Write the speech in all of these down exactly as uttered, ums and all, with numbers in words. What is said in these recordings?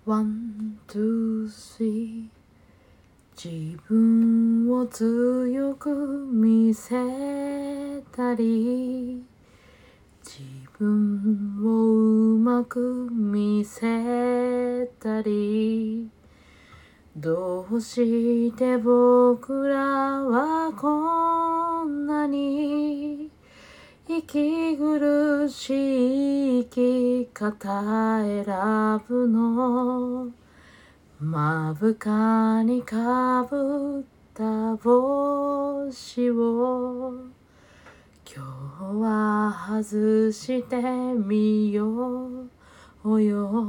ワン、ツー、スリー自分を強く見せたり自分をうまく見せたりどうして僕らはこんなに息苦しい生き方選ぶの目深にかぶった帽子を今日は外してみようよ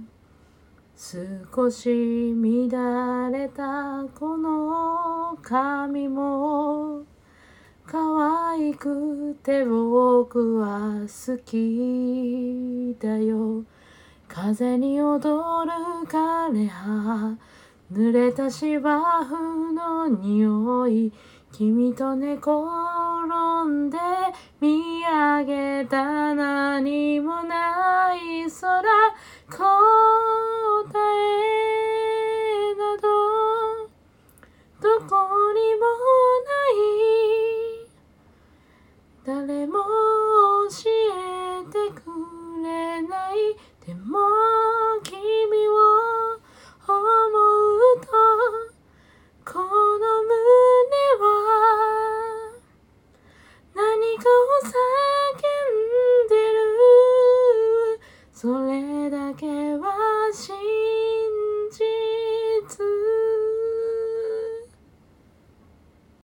少し乱れたこの髪も可愛くて僕は好きだよ風に踊る枯葉濡れた芝生の匂い君と寝転んで見上げた何も